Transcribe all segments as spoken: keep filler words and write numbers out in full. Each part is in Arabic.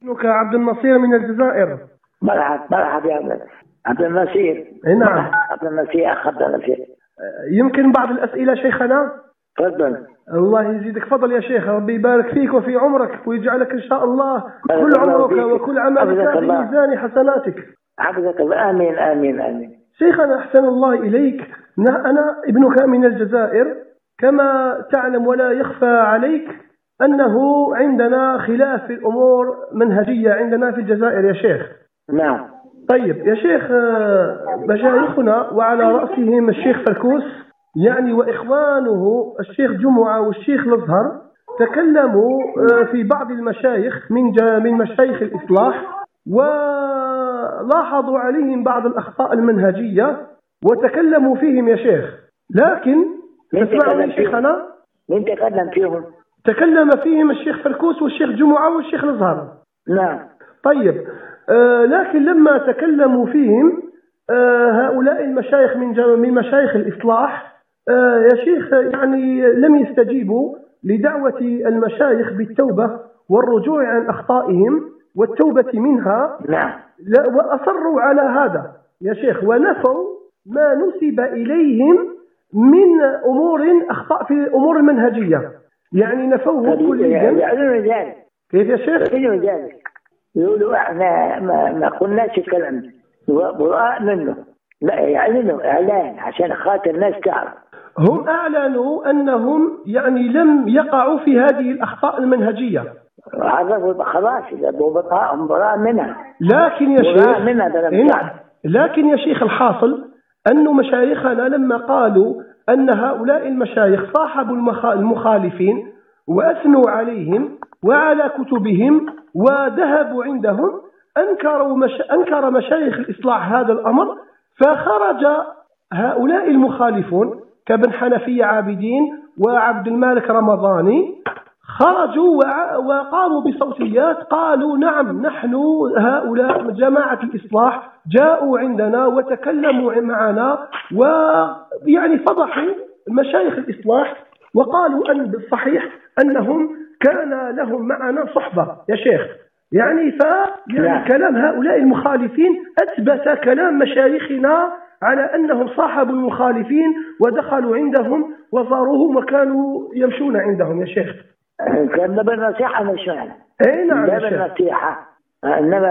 ابنك عبد النصير من الجزائر. مرحبا مرحبا يا عبد النصير. نعم عبد النصير أخ عبد النصير. يمكن بعض الأسئلة شيخنا؟ تفضل. الله يزيدك فضل يا شيخ، ربي يبارك فيك وفي عمرك ويجعلك إن شاء الله كل عمرك وكل عملك في ميزان حسناتك. حفظك الله. آمين آمين آمين. شيخنا أحسن الله إليك، أنا ابنك من الجزائر كما تعلم ولا يخفى عليك أنه عندنا خلاف في الأمور منهجية عندنا في الجزائر يا شيخ. نعم. طيب يا شيخ، مشايخنا وعلى رأسهم الشيخ فركوس يعني وإخوانه الشيخ جمعة والشيخ الأزهر تكلموا في بعض المشايخ من من مشايخ الإصلاح ولاحظوا عليهم بعض الأخطاء المنهجية وتكلموا فيهم يا شيخ. لكن تسمعني شيخنا؟ مين تكلم فيهم؟ تكلم فيهم الشيخ فركوس والشيخ جمعة والشيخ الأزهر. نعم. طيب آه لكن لما تكلموا فيهم آه هؤلاء المشايخ من من مشايخ الإصلاح آه يا شيخ يعني لم يستجيبوا لدعوة المشايخ بالتوبة والرجوع عن أخطائهم والتوبة منها. نعم. وأصروا على هذا يا شيخ ونفوا ما نسب إليهم من أمور أخطاء في الأمور المنهجية، يعني نفوه كليا. يعلنوا ذلك. كيف يا شيخ؟ يعلنوا ذلك، يقولوا احنا ما, ما قلناش الكلام ده، براء منه. لا يعلنوا اعلان عشان خاطر الناس تعرف. هم اعلنوا انهم يعني لم يقعوا في هذه الاخطاء المنهجيه. عرفوا خلاص هم براء منها. لكن يا شيخ منها لكن يا شيخ الحاصل أن مشايخنا لما قالوا أن هؤلاء المشايخ صاحبوا المخالفين وأثنوا عليهم وعلى كتبهم وذهبوا عندهم أنكروا مش... أنكر مشايخ الإصلاح هذا الأمر، فخرج هؤلاء المخالفون كابن حنفية عابدين وعبد المالك رمضاني خرجوا وقاموا بصوتيات قالوا نعم نحن هؤلاء جماعة الإصلاح جاءوا عندنا وتكلموا معنا ويعني فضحوا مشايخ الإصلاح وقالوا أن بالصحيح أنهم كان لهم معنا صحبة يا شيخ. يعني ف يعني كلام هؤلاء المخالفين أثبت كلام مشايخنا على أنهم صاحبوا المخالفين ودخلوا عندهم وزاروهم وكانوا يمشون عندهم يا شيخ. كان بالنصيحة مش معنى. اي نعم يا شيخ. بالنصيحة انما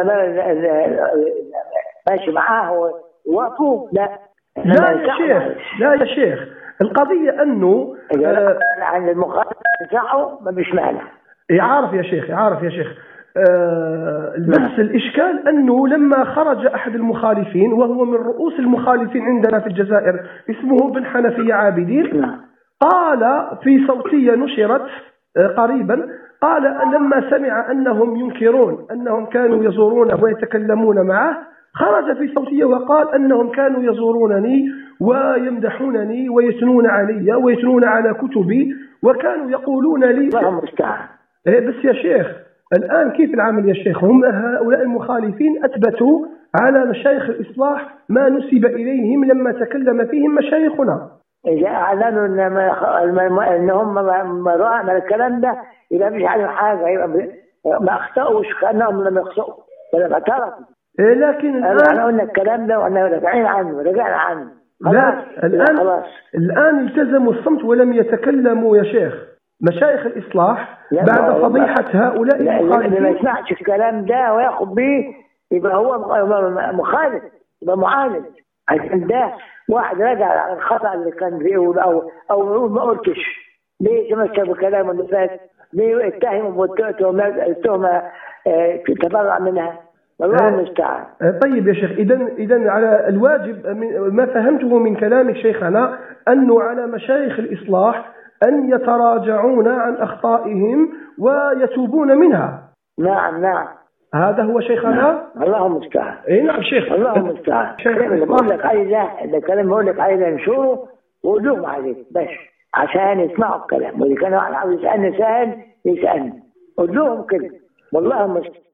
ماشي معاه ووقفوا لا. لا يا شيخ لا يا شيخ القضية انه آه عن المخالف بتاعه ما مش معنى. يعرف يا شيخ يعرف يا شيخ آه بس الإشكال أنه لما خرج أحد المخالفين وهو من رؤوس المخالفين عندنا في الجزائر اسمه ابن حنفية عابدين قال في صوتية نشرت قريبا قال لما سمع أنهم ينكرون أنهم كانوا يزورونه ويتكلمون معه خرج في صوتية وقال أنهم كانوا يزورونني ويمدحونني ويثنون علي ويثنون على كتبي وكانوا يقولون لي بس يا شيخ الآن كيف العمل يا شيخ؟ هم هؤلاء المخالفين أثبتوا على مشايخ الإصلاح ما نسب إليهم لما تكلم فيهم مشايخنا. إذا أعلنوا أنهم مراء من الكلام ده إذا مش على حاجة يبقى ما أخطأوش كأنهم لم يخطئوا ولا اعترفوا. لكن الآن أنا قلنا الكلام ده وأنا راجعين عنه رجعنا عنه. لا الآن خلاص. الآن التزموا الصمت ولم يتكلموا يا شيخ مشايخ الإصلاح بعد فضيحة هؤلاء المخالفين. اللي ما يسمعش الكلام ده وياخد بيه يبقى هو مخالف يبقى معاند. عشان ده واحد راجع على الخطأ اللي كان بيقول أو أو ما قلتش ليه تمسك بكلامه اللي فات ليه اتهموا بالتهمة تتبرع منها والله المستعان. طيب يا شيخ إذا إذا على الواجب ما فهمته من كلامك شيخنا أنه على مشايخ الإصلاح أن يتراجعون عن أخطائهم ويتوبون منها. نعم نعم هذا هو شيخنا. الله المستعان. اي نعم شيخ. الله المستعان. اللي بقول لك عايزه الكلام بقول لك عايزه نشوره وقولوهم عليه بس عشان يسمعوا الكلام واللي كانوا عاوز يسألني سائل يسألني قول لهم كده والله المستعان.